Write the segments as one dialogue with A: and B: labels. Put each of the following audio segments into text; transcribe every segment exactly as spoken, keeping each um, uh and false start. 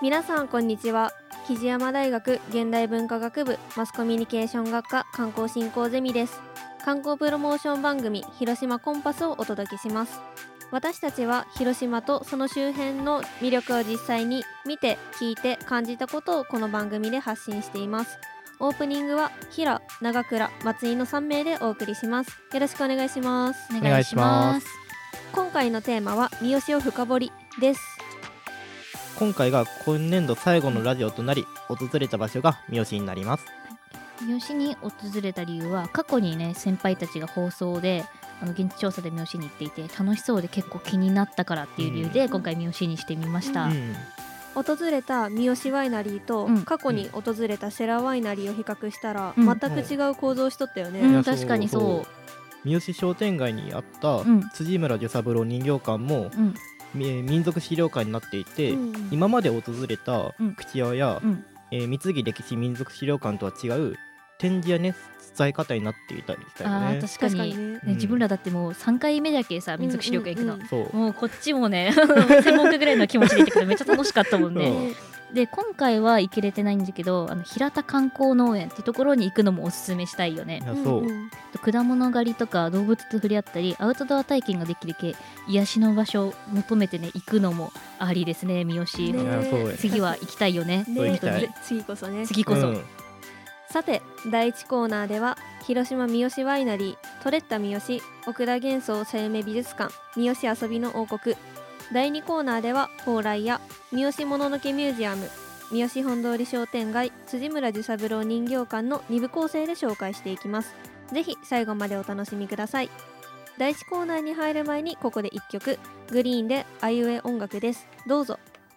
A: 皆さんこんにちは。木山大学現代文化学部マスコミュニケーション学科観光振興ゼミです。観光プロモーション番組広島コンパスをお届けします。私たちは広島とその周辺の魅力を実際に見て聞いて感じたことをこの番組で発信しています。オープニングは平、長倉、松井のさん名でお送りします。よろしくお願いします。
B: お願いします。
A: 今回のテーマは三好を深掘りです。
C: 今回が今年度最後のラジオとなり、訪れた場所が三好になります。
B: 三好に訪れた理由は、過去にね先輩たちが放送であの現地調査で三好に行っていて楽しそうで結構気になったからっていう理由で、うん、今回三好にしてみました、うん、
A: 訪れた三好ワイナリーと、うん、過去に訪れたセラワイナリーを比較したら、うん、全く違う構造をしとったよね、
B: うんうん、確かにそう。
C: 三好商店街にあった辻村寿三郎人形館も、うん、民族資料館になっていて、うん、今まで訪れた口屋や、うんえー、三木歴史民族資料館とは違う展示やね伝え方になっていたりしたよね。
B: あ確かに、確かにね、ね、うん、自分らだってもうさんかいめだけさ民族資料館行くの、
C: うんうんうん、
B: もうこっちもね専門家ぐらいの気持ちで行ってくるめっちゃ楽しかったもんねで今回は行けれてないんだけど、あの平田観光農園ってところに行くのもおすすめしたいよね。
C: いやそう、
B: 果物狩りとか動物と触れ合ったりアウトドア体験ができる系癒しの場所を求めてね行くのもありですね。三好、
C: ね、
B: 次は行きたいよね。
A: ね次こそね
B: 次こそ、うん、
A: さてだいいちコーナーでは広島三好ワイナリー、トレッタ三好、奥田幻想さゆめ美術館、三好遊びの王国。だいにコーナーでは蓬莱屋、三好もののけミュージアム、三好本通商店街、辻村寿三郎人形館のに部構成で紹介していきます。ぜひ最後までお楽しみください。だいいちコーナーに入る前にここでいっきょく、グリーンであいうえ音楽です。どうぞ。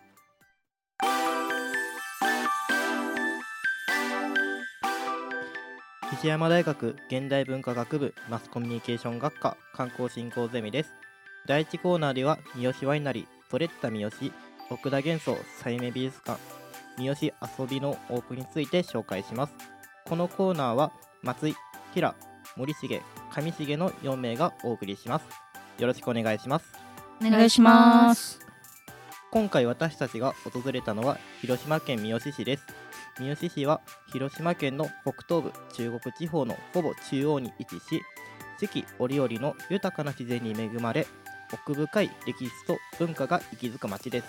C: 木山大学現代文化学部マスコミュニケーション学科観光振興ゼミです。だいいちコーナーでは三好ワイナリー、トレッタ三好、奥田幻想さゆめ美術館、三好遊びのオープンについて紹介します。このコーナーは松井、平、森重、上重のよん名がお送りします。よろしくお願いします。
B: お願いします。
C: 今回私たちが訪れたのは広島県三好市です。三好市は広島県の北東部中国地方のほぼ中央に位置し、四季折々の豊かな自然に恵まれ、奥深い歴史と文化が息づく町です。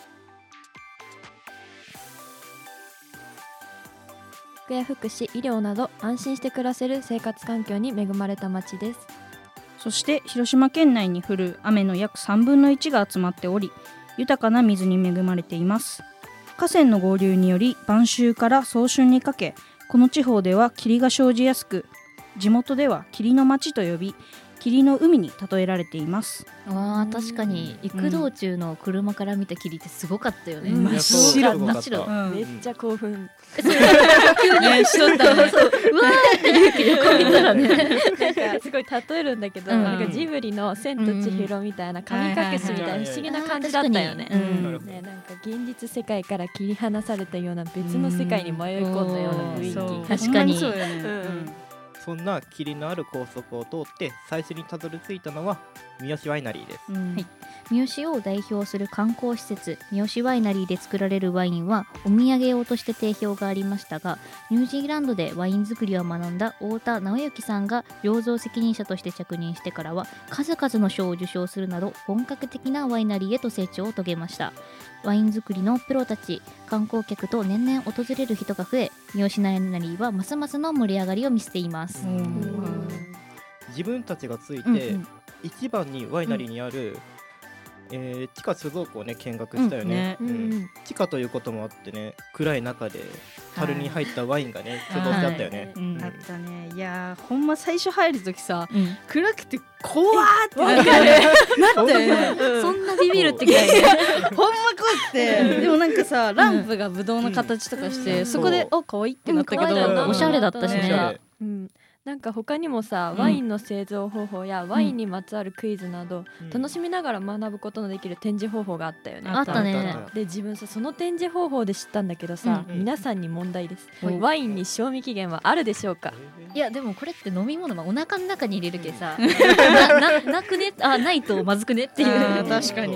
A: 福や福祉、医療など安心して暮らせる生活環境に恵まれた町です。
D: そして広島県内に降る雨の約さんぶんのいちが集まっており、豊かな水に恵まれています。河川の合流により晩秋から早春にかけ、この地方では霧が生じやすく、地元では霧の町と呼び、霧の海に例えられています。
B: あー確かに行く道中の車から見た霧ってすごかったよね、
A: うん、真っ白
B: 真っ白、
A: うん、めっちゃ興奮
B: 急にしとったねそううわーって横見たらね
A: なんかすごい例えるんだけど、
B: うん、
A: なんかジブリの千と千尋みたいな神隠しみたいな不思議な感じだったよね。ね、なんか現実世界から切り離されたような別の世界に迷い込んだような雰囲気。
B: 確かに
D: そうよね、うん
C: うんそんな霧のある高速を通って最初にたどり着いたのは三好ワイナリーです、
B: うんはい、三好を代表する観光施設三好ワイナリーで作られるワインはお土産用として定評がありましたが、ニュージーランドでワイン作りを学んだ太田直之さんが醸造責任者として着任してからは数々の賞を受賞するなど本格的なワイナリーへと成長を遂げました。ワイン作りのプロたち、観光客と年々訪れる人が増え、三好ワイナリーはますますの盛り上がりを見せています。うん、
C: 自分たちがついて、うんうん、一番にワイナリーにある、うんえー、地下貯蔵庫をね見学したよね、うんねうん、地下ということもあってね、暗い中で樽に入ったワインがね貯蔵してあったよね、
D: はいうん、あったね。いやほんま最初入るときさ、うん、暗くて怖ーってなってなったよね、
B: うん、そんなビビるってくらいね
D: ほんま怖くてでもなんかさランプがブドウの形とかして、うん、そこでお可愛いってなったけど、
B: うん、おしゃれだったしね、
A: うんなんか他にもさ、ワインの製造方法やワインにまつわるクイズなど、うん、楽しみながら学ぶことのできる展示方法があったよね。
B: あったね。
A: で自分さその展示方法で知ったんだけどさ、うん、皆さんに問題です、うん、ワインに賞味期限はあるでしょうか？
B: いやでもこれって飲み物はお腹の中に入れるけさな, な, なくねあないとまずくねっていう
D: 確かに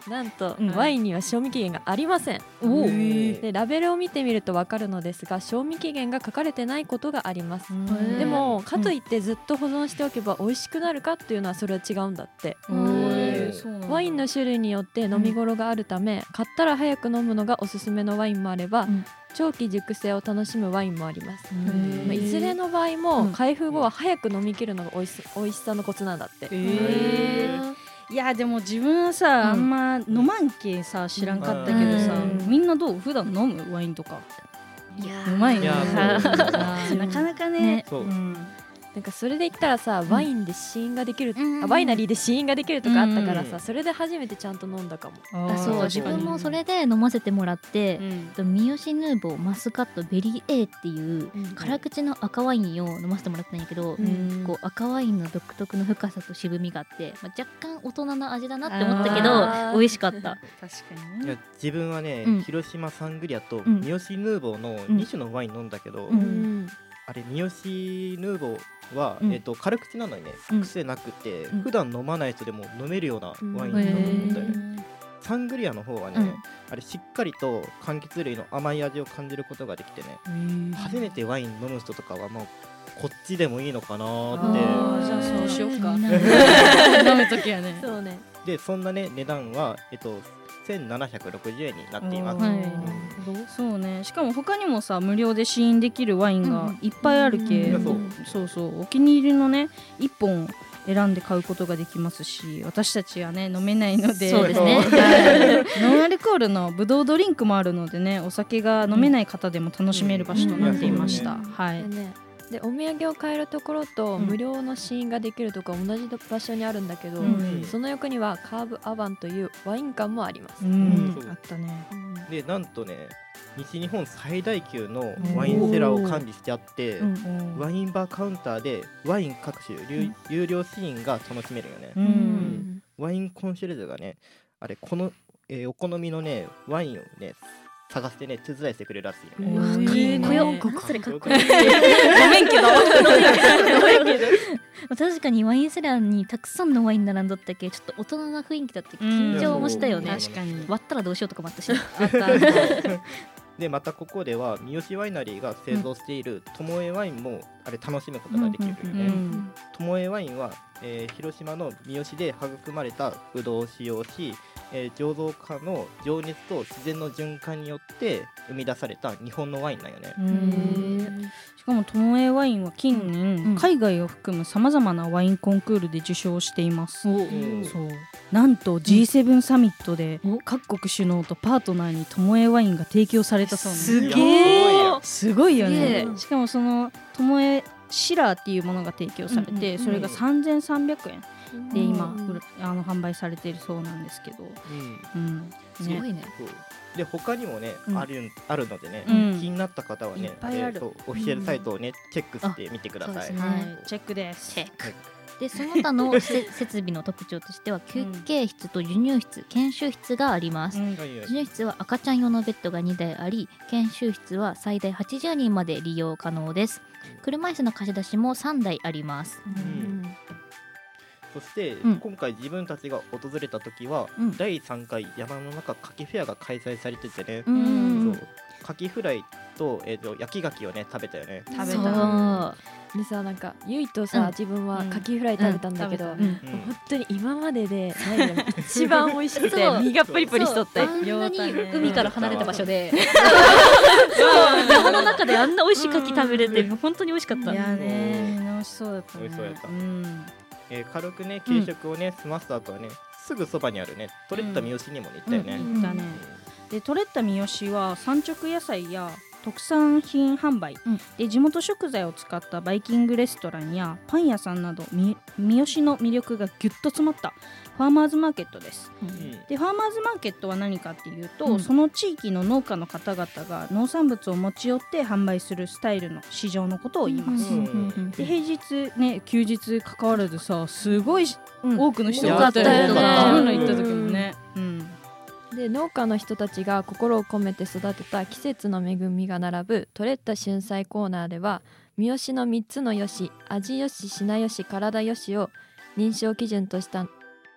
E: なんと、
B: うん
E: ワインには賞味期限がありません。
B: おお、
E: でラベルを見てみると分かるのですが、賞味期限が書かれてないことがあります。
B: ー
E: でもかといってずっと保存しておけば美味しくなるかっていうのはそれは違うんだって。
D: へーそうなんだ
E: ワインの種類によって飲み頃があるため、買ったら早く飲むのがおすすめのワインもあれば、
B: うん
E: 長期熟成を楽しむワインもあります。
B: ー
E: まあ、いずれの場合
B: う
E: も
B: ん
E: 開封後は早く飲み切るのがおいし美味しさのコツなんだって。
D: へーいやでも自分はさ、
B: うん
D: あんま飲まんけさ知らんかったけどさ、
B: うん
D: みんなどう普段飲むワインとか
B: いや
D: うまいね
C: いや
D: そうなかなかね
B: ね
C: そう
D: うん
E: なんかそれで言ったらさ、ワインで試飲ができる、
B: うん
E: あワイナリーで試飲ができるとかあったからさ、
C: うん
E: それで初めてちゃんと飲んだかも。
D: あー
B: あそう自
D: 確かに
B: 分もそれで飲ませてもらって、
D: うん
B: と三好ヌーボーマスカットベリー A っていう
E: うん
B: 辛口の赤ワインを飲ませてもらったんやけど、
E: うん
B: こう赤ワインの独特の深さと渋みがあって、まあ、若干大人な味だなって思ったけど
E: あー
B: 美味しかった。
D: 確かにね
C: いや自分はね、
B: うん
C: 広島サングリアと
B: ん
C: 三好ヌーボーのに種のワイン飲んだけど、
B: う
E: うんん
C: あれ三好ヌーボーは、
B: うん
C: えっと軽口なのにね
B: うん
C: 癖なくて、
B: うん
C: 普段飲まない人でも飲めるようなワイン
E: うん
C: だと思ったよ
B: へ
C: ね。サングリアの方はね、
B: うん
C: あれしっかりと柑橘類の甘い味を感じることができてね、初めてワイン飲む人とかはもうこっちでもいいのかなーって
D: あーじゃあそうしようか
B: いいな
D: 飲むときはね
E: そうね。
C: でそんなね値段はえっとせんななひゃくろくじゅうえんになっています。
D: は
B: はいい
D: そうねしかも他にもさ無料で試飲できるワインがいっぱいあるけ、
E: うん
C: そう
D: そうそうお気に入りのねいっぽん選んで買うことができますし、私たちはね飲めないので
B: そうですね
D: はいノンアルコールのブドウドリンクもあるのでね、お酒が飲めない方でも楽しめる場所となっていました、
E: うん
D: はい
E: でねでお土産を買えるところと、
B: うん
E: 無料の試飲ができるところ同じ場所にあるんだけど、
D: うん
E: その横にはカーブアバンというワイン館もあります。
D: うん
C: そう
D: あったね
C: でなんとね西日本最大級のワインセラーを管理してあって、
B: うん
C: ワインバーカウンターでワイン各種有有料試飲が楽しめるよね、
D: う
E: うんん
C: ワインコンシェルジュがねあれこの、えーお好みのねワインをね探してね手伝いしてくれるらしいよね、
D: うわ
B: かっこ
D: いいね
B: よかっこそれかっこいい
D: ごめんけど
B: 確かにワインセラーにたくさんのワイン並んどったけちょっと大人な雰囲気だって緊張もしたよね。
C: うん
D: 確かに
B: 割ったらどうしようとかもあったし。
D: あったあった
C: でまたここでは三好ワイナリーが製造しているともえワインもあれ楽しむことができるよね、
D: うんうん
C: ともえワインは、えー広島の三好で育まれたブドウを使用し、えー醸造家の情熱と自然の循環によって生み出された日本のワインなんよね、
D: うんしかもともえワインは近年、
B: うん
D: 海外を含むさまざまなワインコンクールで受賞しています、
C: うん
D: そうなんと ジーセブン サミットで
B: お
D: 各国首脳とパートナーにともえワインが提供されたそうなんです
C: すげー
D: すごいよ
B: すげ
D: ね
B: え
D: しかもそのともえシラーっていうものが提供されて、
B: うんうんうん
D: それがさんぜんさんびゃくえんで今、
E: うん
D: 売るあの販売されているそうなんですけど、
C: うん
D: うんね
B: すごいね。
C: そうで他にもね、
D: うん
C: あるあるのでね、
D: うん
C: 気になった方はね
D: いっぱいある
C: えーとオフィシャルサイトをね、チェックしてみてください。
B: あそうですね
D: はい、チェックです
B: チェック。でその他のせ設備の特徴としては休憩室と授乳室、研修室があります。
D: うん
C: はいはい
B: 授乳室は赤ちゃん用のベッドがにだいあり、研修室は最大はちじゅうにんまで利用可能です。車椅子の貸し出しもさんだいあります。
E: うん
C: そして、
B: うん
C: 今回自分たちが訪れた時は、
B: うん
C: だいさんかい山の中かきフェアが開催されててね、
B: う
D: うん
B: ん。
C: そうかきフライと,、えー、と焼き牡蠣をね食べたよね。
D: 食べた
B: そう
E: でさなんかゆいとさ、
B: うん
E: 自分はカキフライ食べたんだけど、
D: うん
B: うん
C: うん
E: 本当に今まででないよね一番美味しくて
B: そう
E: 身がプリプリしとって
B: そうあんなに
D: よかったね
B: 海から離れた場所で山の中であんな美味しい牡蠣食べれて本当に美味しかった。
D: いやねみんな美味しそうだったね
C: 美味しそうやった
D: ん
C: えー軽くね軽食をね、済ませた後はねすぐそばにあるね取れた三好にもね行ったよね。
D: うんだねで取れた三好は産直野菜や特産品販売、
B: うん
D: で地元食材を使ったバイキングレストランやパン屋さんなどみ三好の魅力がぎゅっと詰まったファーマーズマーケットです。
C: うん
D: でファーマーズマーケットは何かっていうと、
B: うん
D: その地域の農家の方々が農産物を持ち寄って販売するスタイルの市場のことを言います。
C: うん
D: で平日ね休日関わらずさすごいし
B: うん
D: 多くの人
C: 多
D: が
C: かったよね
D: 自分ら行った時もね。うん
E: で農家の人たちが心を込めて育てた季節の恵みが並ぶ取れた春菜コーナーでは三好のみっつのよし味よし品よし体よしを認証基準とした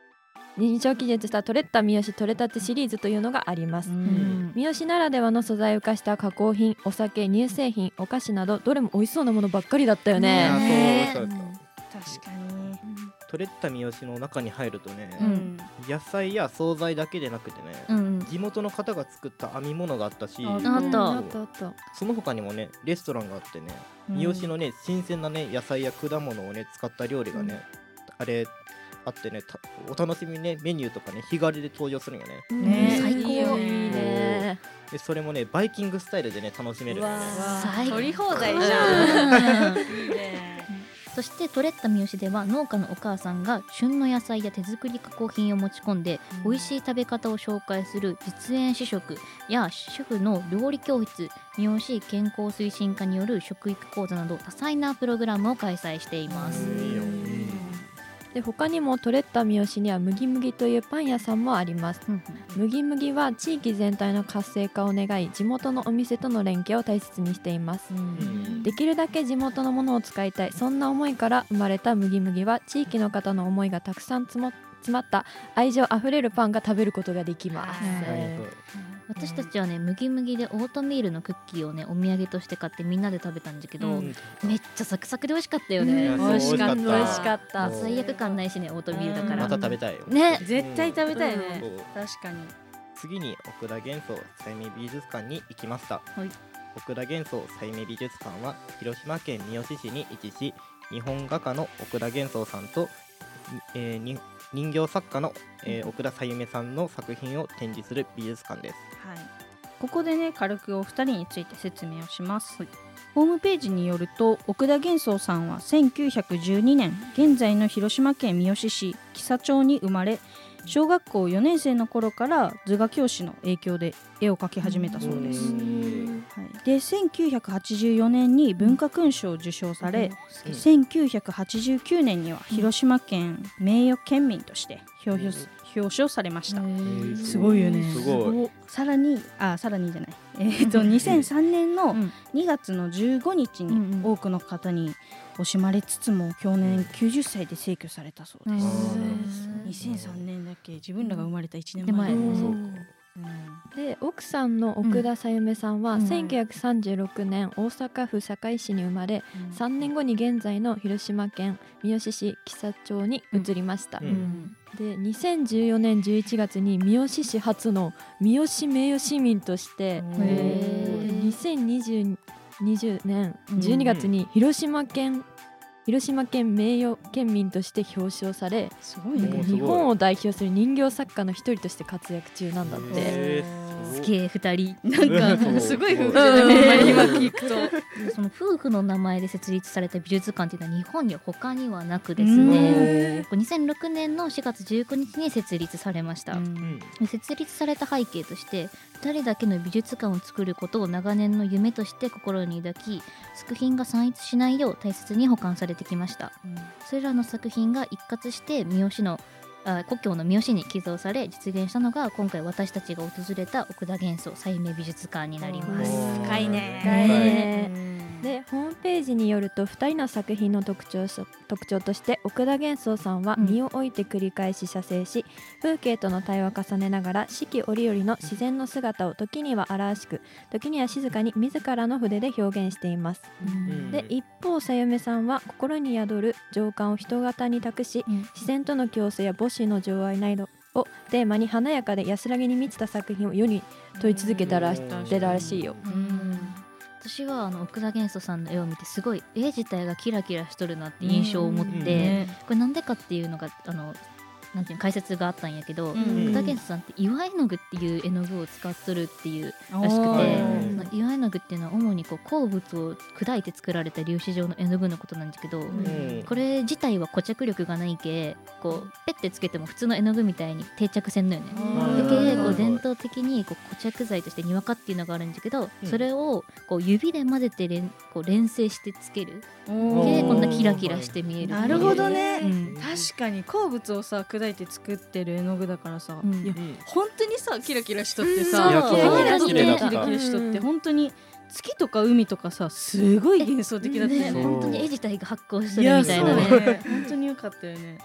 E: 認証技術した取れた三好取れたてシリーズというのがあります。
D: うん
E: 三好ならではの素材を生かした加工品、お酒、乳製品、お菓子などどれも美味しそうなものばっかりだったよね。
C: あそうそうそう
D: 確かに。
C: 取れた三好の中に入るとね、
D: うん
C: 野菜や惣菜だけでなくてね、
B: うんうん
C: 地元の方が作った編み物があったし、
D: あ
B: あった
E: あったあった。
C: その他にもねレストランがあってね、三好のね新鮮なね野菜や果物をね使った料理がね、あれあってね、たお楽しみねメニューとかね日替わりで登場するんよね。
D: ね
B: 最高
E: いいよね。いいね。
C: でそれもねバイキングスタイルでね楽しめるんよね。
B: 最高
D: 取り放題じゃん。いいね。
B: そしてトレッタ三好では農家のお母さんが旬の野菜や手作り加工品を持ち込んで、
D: うん
B: 美味しい食べ方を紹介する実演試食や主婦の料理教室、三好健康推進課による食育講座など多彩なプログラムを開催しています。
C: いいよ。
E: で他にも取れた三好には麦麦というパン屋さんもあります。
B: うん
E: 麦麦は地域全体の活性化を願い、地元のお店との連携を大切にしています。
C: うん
E: できるだけ地元のものを使いたい、そんな思いから生まれた麦麦は地域の方の思いがたくさん詰も詰まった愛情あふれるパンが食べることができます。
B: はい私たちはね麦麦でオートミールのクッキーをねお土産として買ってみんなで食べたんだけど、
C: うん
B: めっちゃサクサクで美味しかったよ
C: い
B: ね。
C: やそう
E: 美味しかった。
C: 美
E: 美
C: 味しかっ
E: 味しかったた。
B: 罪悪感ないしねオートミールだから。
C: また食べたいよ。
B: ね
D: 絶対食べたいね。
C: そう
D: 確かに。
C: 次に奥田元宗細明美術館に行きました。
B: はい
C: 奥田元宗細明美術館は広島県三好市に位置し、日本画家の奥田元宗さんと、えーに人形作家の、えー奥田小夢さんの作品を展示する美術館です。
D: はい。ここでね軽くお二人について説明をします。ホームページによると奥田元宗さんはせんきゅうひゃくじゅうにねん現在の広島県三好市木佐町に生まれ、小学校よねん生の頃から図画教師の影響で絵を描き始めたそうです。
C: うん
D: はい、でせんきゅうひゃくはちじゅうよねんに文化勲章を受章され、
C: うん
D: せんきゅうひゃくはちじゅうきゅうねんには広島県名誉県民として表彰,、表彰されました。
C: ー
D: すごいよね。
C: すごい。
D: さらにあさらにじゃない、えー、とにせんさんねんの
B: うん
D: にがつのじゅうごにち
B: うんうん
D: に多くの方に惜しまれつつも去年きゅうじゅっさいで逝去されたそうです。
B: うん
D: にせんさんねんだっけ、自分らが生まれたいちねん
B: 手前
D: まえ。うん
C: そう
E: で奥さんの奥田小夢さんは
B: うん
E: せんきゅうひゃくさんじゅうろくねん大阪府堺市に生まれ、さんねんごに現在の広島県三好市木佐町に移りました。
C: うん
B: うん
E: でにせんじゅうよねんじゅういちがつに三好市初の三好名誉市民として
B: へー
E: にせんにじゅうねんじゅうにがつに広島県広島県名誉県民として表彰され、
D: すごいね。
C: おーすごい
E: 日本を代表する人形作家の一人として活躍中なんだって。
C: へ
B: すげえ二人
D: なん
C: そう
D: かすごい夫婦だね、今聞くと。
B: その夫婦の名前で設立された美術館っていうのは日本には他にはなくですね、にせんろくねんのしがつじゅうくにちに設立されました。
C: うん
B: で設立された背景としてふたりだけの美術館を作ることを長年の夢として心に抱き、作品が散逸しないよう大切に保管されてきました。それらの作品が一括して三好のあ故郷の三好に寄贈され実現したのが今回私たちが訪れた奥田元宗細明美術館になります。
D: 深いね。
E: 深いね
D: うん
E: でホームページによるとふたりの作品の特徴し特徴として奥田元宗さんは
B: うん
E: 身を置いて繰り返し写生し、風景との対話を重ねながら四季折々の自然の姿を時には荒々しく時には静かに自らの筆で表現しています。
C: うん
E: で一方小夢さんは心に宿る情感を人型に託し、
B: うん
E: 自然との共生や母子の情愛などをテーマに華やかで安らぎに満ちた作品を世に問い続けたらしてらしいよ。
B: うん私はあの奥田元宗さんの絵を見てすごい絵自体がキラキラしとるなって印象を持って、
C: うん
D: ね
B: これなんでかっていうのがあのなんていうの解説があったんやけど、
D: うん
B: 奥田元宗さんって岩絵の具っていう絵の具を使っとるっていうらしくて、
D: お
C: ー
B: その岩絵の具っていうのは主にこう鉱物を砕いて作られた粒子状の絵の具のことなんだけど、
C: うん
B: これ自体は固着力がないけこうペッてつけても普通の絵の具みたいに定着せんのよね。
C: うん
B: だけ
C: うん
B: こう伝統的にこう固着剤としてにわかっていうのがあるんだけど、
C: うん
B: それをこう指で混ぜて連こう連成してつける
D: お
B: で
D: ー
B: こんなキラキラして見えるっていう。
D: なるほどね、
B: うん
D: 確かに鉱物をさ砕いて作ってる絵の具だからさ、
B: うん
D: いや
C: うん
D: 本当にさキラキラしとって
B: そう
D: さ
C: いやそう
D: キラキラし
B: 綺麗だった
D: キラキラしとって
E: うん
D: 本当に月とか海とかさすごい幻想的だったよね。
C: そう
B: 本当に絵自体が発光し
D: いや
B: てるみたいなね。
D: そうね本当に良かったよね。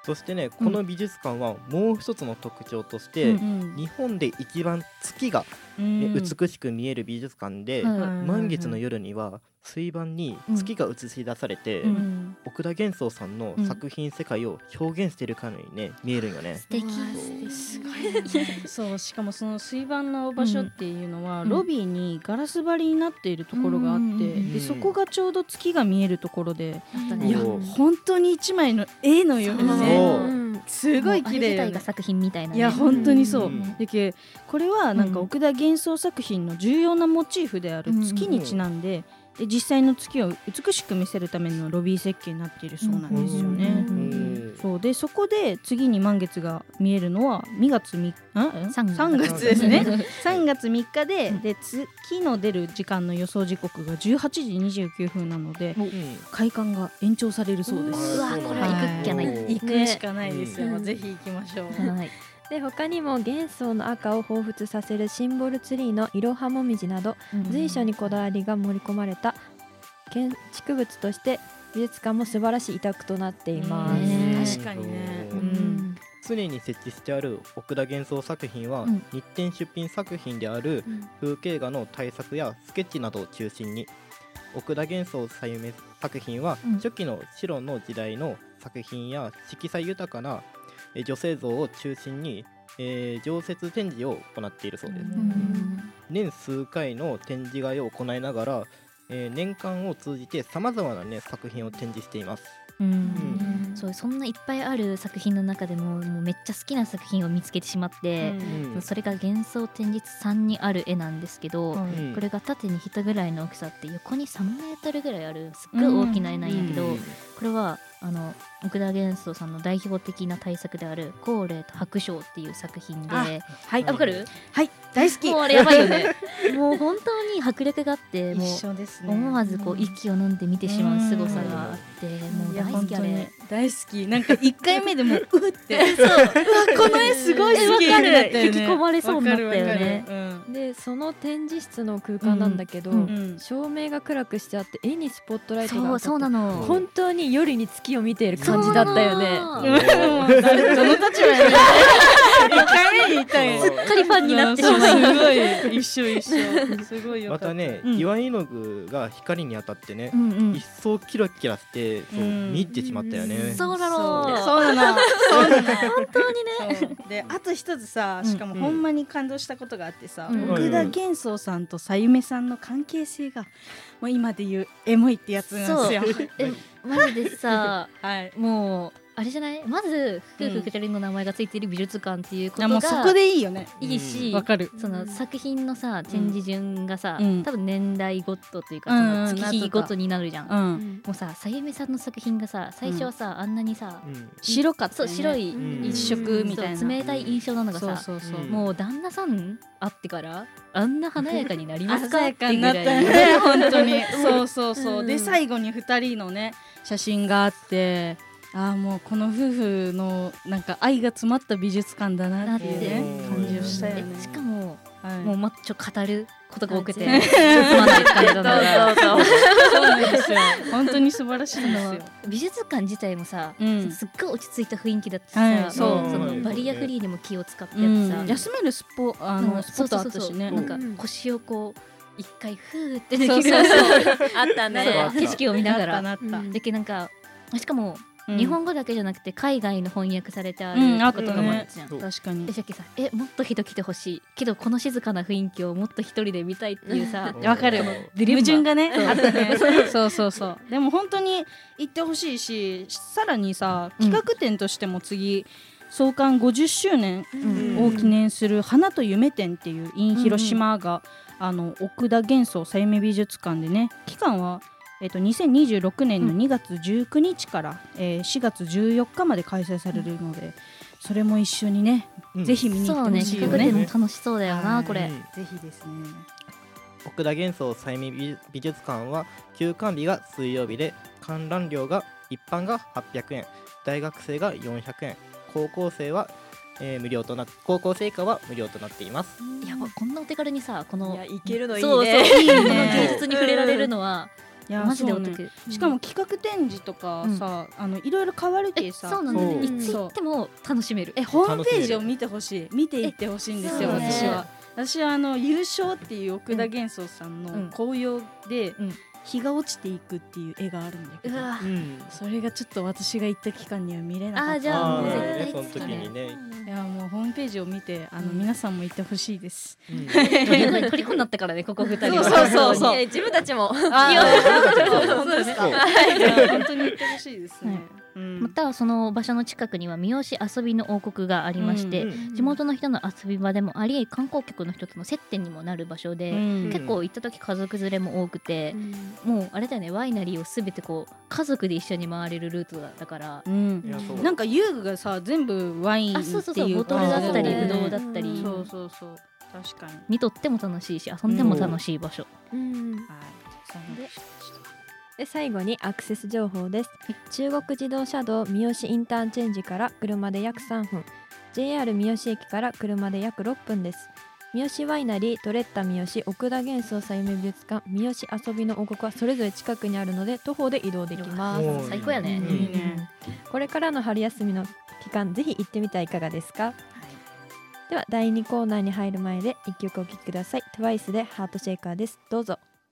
C: そしてねこの美術館はもう一つの特徴として、
D: うん
C: 日本で一番月が、
D: うん
C: ね美しく見える美術館で、
B: はい
C: 満月の夜には水盤に月が映し出されて、
D: うんうん
C: 奥田元宋さんの作品世界を表現してるかのようにね見えるんよね。
B: 素敵。
E: すごい
D: そうしかもその水盤の場所っていうのは、
B: うん
D: ロビーにガラス張りになっているところがあって、
B: うん
D: でそこがちょうど月が見えるところで、いや
B: あったね。
C: そう
D: 本当に一枚の絵のように
C: そう
D: ねすごい綺麗
B: もうあれ自
D: よね
B: 体が作品みたいなね。
D: いや本当にそう、
C: うん
D: でけこれはなんか
B: うん
D: 奥田元宋作品の重要なモチーフである月にちなんで、で実際の月を美しく見せるためのロビー設計になっているそうなんですよね。
B: うん
C: うん
D: そうでそこで次に満月が見えるのはにがつみっか
B: さんがつ
D: さんがつですねさんがつみっかでで月の出る時間の予想時刻がじゅうはちじにじゅうきゅうふんなので
C: うん
D: 開館が延長されるそうです。
B: うわこれは行くっきゃない。
C: はい
D: 行くしかないですよ、
E: ね
D: ぜひ行きましょう。
B: はい。
E: で他にも元宋の赤を彷彿させるシンボルツリーのいろはもみじなど随所にこだわりが盛り込まれた建築物として美術館も素晴らしい委託となっています。
B: ね
D: 確かにね、
C: う
D: うんん
C: 常に設置してある奥田元宋作品は、
B: うん
C: 日展出品作品である風景画の大作やスケッチなどを中心に、奥田元宋細目作品は、
B: うん
C: 初期の白の時代の作品や色彩豊かなえー女性像を中心に、えー常設展示を行っているそうです。
B: うん
C: 年数回の展示会を行いながら、えー年間を通じてさまざまな、ね、作品を展示しています。
D: うん
B: そうそんないっぱいある作品の中でももうめっちゃ好きな作品を見つけてしまって、
C: うん
B: それが幻想展示さんにある絵なんですけど、
C: うん
B: これが縦に人ぐらいの大きさって横にさんメートルぐらいあるすっごい大きな絵なんやけど、
C: うん
B: これはあの奥田元宋さんの代表的な大作である「光霊と白鳥」っていう作品で、
D: あはい
B: あわかる？
D: はい大好き。
B: もうあれやばいよねもう本当に迫力があってもう
D: 一緒ですね。
B: 思わずこう息を飲んで見てしまう凄さがあって、もう
D: いや
B: 大好きあれ
D: 本当に大好き。なんか一回目でもううってそううわこの絵すごい好き
B: えわかる
D: になったよね
B: 引き込まれそうになったよね。
D: わかるわかる
E: でその展示室の空間なんだけど、
B: うん
D: うんうん
E: 照明が暗くしてあって絵にスポットライトが当たって
B: そうそうなの。
E: 本当に夜に月を見ている感じだったよね。
B: そう
D: うんもう誰どの立場やねん一回目に言ったんや。
B: すっかりファンになってしまい
D: そうすごい一緒一緒すごいよかった
C: またね、
D: うん
C: 岩絵の具が光に当たってね、
B: うんうん
C: 一層キラキラしてそう、
D: うん
C: 見入ってしまったよね。
B: そうなの。
D: そうなのそうなの
B: 本当にね。
D: そうであと一つさしかもほんまに感動したことがあってさ、
B: うん
D: 奥田元宋さんとさゆめさんの関係性がもう今で言うエモいってやつなんですよ。
B: えマジでさ
D: はい
B: もうあれじゃないまず夫婦二人の名前がついている美術館っていうこ
D: いや
B: とが
D: もうそこでいいよね。
B: いいし、
D: わかる。
B: その作品のさ展示順がさ、
D: うん
B: 多分年代ごとというか、
D: うんうん
B: その月日ごとになるじゃん、
D: う
B: も
D: ん。
B: うささゆめさんの作品がさ最初はさ、あんなにさ、
C: うん
D: 白かった
B: そう
D: よね。
B: 白い、
C: ん
D: 一色みたいな。
B: そう冷たい印象なのがさ、
D: そうそうそう。
C: うん
B: もう旦那さん会ってからあんな華やかになりますか
D: 鮮やかになったよ
B: ってぐらい
D: ね本当にそうそうそう、
B: うん
D: で最後にふたりのね写真があってああもうこの夫婦のなんか愛が詰まった美術館だなっていうね
C: なって
D: 感じをしたよね
B: えしかも、
D: はい、
B: もうマッチョ語ることが多くて
E: あ
B: つまない感じなんだ
E: そうそう
D: そうなんですよ本当に素晴らしいんですよ、
B: 美術館自体もさ、
D: うん
B: すっごい落ち着いた雰囲気だってさ、
D: はいそう
B: その
C: うん
B: バリアフリーにも気を使って
D: う
B: やってさ、
D: ん、休めるスポあ
B: うん
D: のスポットあったしね
B: なんか
E: うん
B: 腰をこう一回ふーって
D: そうそう
B: 抜き出
D: そう
E: あったね。
B: そう景色を見ながら
D: なったなった、
E: うん
B: でけなんかしかも
D: うん
B: 日本語だけじゃなくて海外の翻訳されてあ
D: うんあ
B: ることがもあるじゃん、
C: そう
D: 確かに
B: でさっきさえもっと人来てほしいけどこの静かな雰囲気をもっと一人で見たいっていうさ
D: わかる
C: うん
D: 矛
B: ディレンマ
D: 盾がねあったねそうそうそうでも本当に行ってほしいしさらにさ企画展としても次、創刊ごじゅっしゅうねんを記念する花と夢展っていう in 広島が、あの奥田元宋さゆめ美術館でね期間は、えっとにせんにじゅうろくねんのにがつじゅうくにちから、えーしがつじゅうよっかまで開催されるのでそれも一緒にね、
C: うん
D: ぜひ見に行ってほ
B: そうね
D: しいよね
B: 企画展も楽しそうだよな、
D: はい
B: これ、
C: うん
D: ぜひですね
C: 奥田元宋細見美美術館は休館日が水曜日で観覧料が一般がはっぴゃくえん大学生がよんひゃくえん高校生は、えー無料とな高校生以下は無料となっています。
B: やばこんなお手軽にさこの
E: いやいけるのいい
B: そうそう
E: ね。
B: いいねこの
D: ね
B: 芸術に触れられるのは
D: いや
B: マジでお
D: そう
B: 得、
D: ねしかも企画展示とかさ、あのいろいろ変わるけさ、
B: そうなんだよね、
C: そう
B: いつ行っても楽しめる。
D: えホームページを見てほしい見ていってほしいんですよ。
B: そうね
D: 私は私はあの優勝っていう奥田幻想さん
B: うん
D: の紅葉で
B: うん
D: 日が落ちていくっていう絵があるんだけど、
B: うわ
C: うん
D: それがちょっと私が行った期間には見れなかった
B: あーじゃあ
C: あー
B: もう絶
C: ねその
B: 対好き
C: 時にね
D: いやもうホームページを見てあの、
B: うん
D: 皆さんも行ってほしいです
C: うん
B: 虜虜になったからねここ二人は。
D: そうそうそうそう
E: いや自分たちも
D: あ
B: いや
D: ー
B: 本当です
C: そう
D: いや本当に行ってほしいですね、
B: はい
D: うん
B: またその場所の近くには三好遊びの王国がありまして、
C: うん
B: 地元の人の遊び場でもあり観光客の人との接点にもなる場所で、
D: うん
B: 結構行った時家族連れも多くて、もうあれだよねワイナリーをすべてこう家族で一緒に回れるルートだったから、
D: うん
C: いやそう
D: なんか遊具がさ全部ワイン
B: あ
D: っていう
B: そうそうそうボトルだったり
E: うん
B: ブドウだったり、
D: そうそうそう確かにはい
B: 見とっても楽しいし遊んでも楽しい場所、
E: うん
D: そうなんです
E: で最後にアクセス情報です。中国自動車道三好インターチェンジから車で約さんぷん、 ジェイアール 三好駅から車で約ろっぷんです。三好ワイナリー、トレッタ三好、奥田幻想さゆめ美術館、三好遊びの王国はそれぞれ近くにあるので徒歩で移動できます。
C: おー
B: 最高やね、
C: うん
D: いいね
E: これからの春休みの期間ぜひ行ってみてはいかがですか。ではだいにコーナーに入る前でいっきょくお聴きください。トゥワイスでハートシェイカーです。どうぞ。